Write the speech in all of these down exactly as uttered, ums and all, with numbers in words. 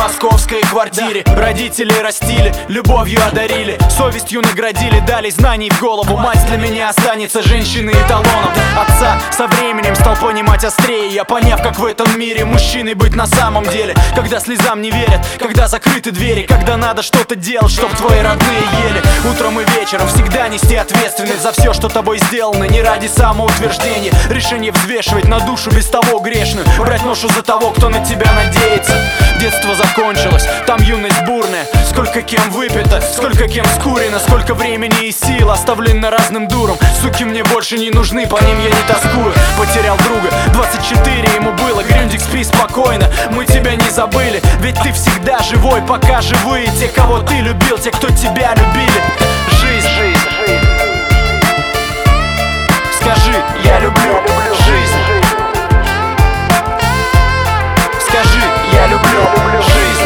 московской квартире. Родители растили, любовью одарили, совестью наградили, дали знаний в голову. Мать для меня останется женщиной эталоном. Отца со временем стал понимать острее, я поняв, как в этом мире мужчиной быть на самом деле. Когда слезам не верят, когда закрыты двери, когда надо что-то делать, чтоб твои родные ели. Утром и вечером всегда нести ответственность за все, что тобой сделано, не ради самоутверждения. Решение взвешивать на душу без того грешную, брать ношу за того, кто на тебя надеется. Детство закончилось, там юность бурная. Сколько кем выпито, сколько кем скурено, сколько времени и сил оставлено разным дурам. Суки мне больше не нужны, по ним я не тоскую. Потерял друга, двадцать четыре ему было. Грюндик, спи спокойно, мы тебя не забыли. Ведь ты всегда живой, пока живые те, кого ты любил, те, кто тебя любили. Жизнь, жизнь, жизнь. Скажи, я люблю жизнь. Скажи, я люблю жизнь.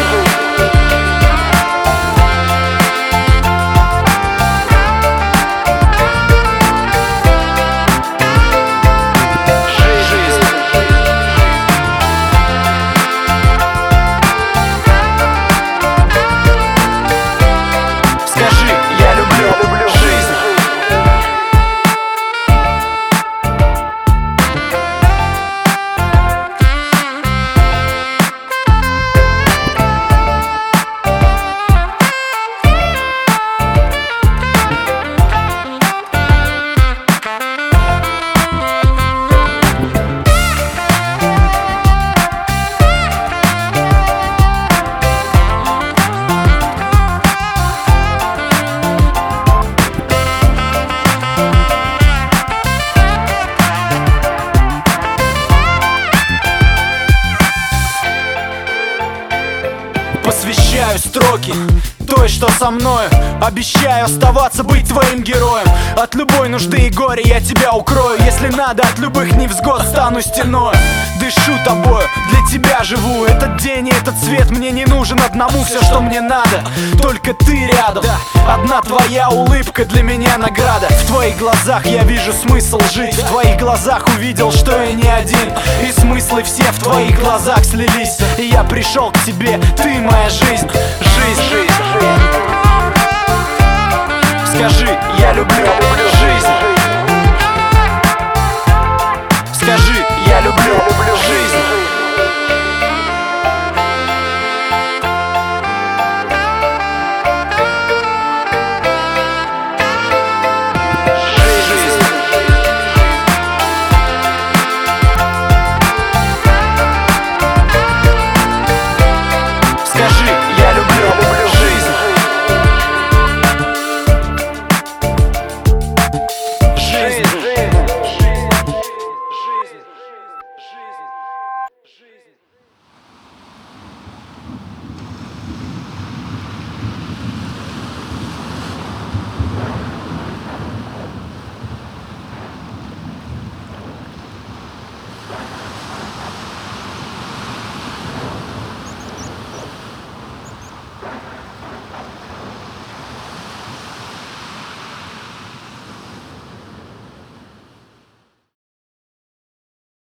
Посвящаю строки той, что со мною. Обещаю оставаться, быть твоим героем. От любой нужды и горя я тебя укрою. Если надо, от любых невзгод стану стеной. Дышу тобою, для тебя живу. Этот день и этот свет мне не нужен одному. Все, что мне надо, только ты рядом. Одна твоя улыбка для меня награда. В твоих глазах я вижу смысл жить. В твоих глазах увидел, что я не один. И смыслы все в твоих глазах слились. И я пришел к тебе, ты моя жизнь. Жизнь, жизнь, жизнь. Скажи, я люблю.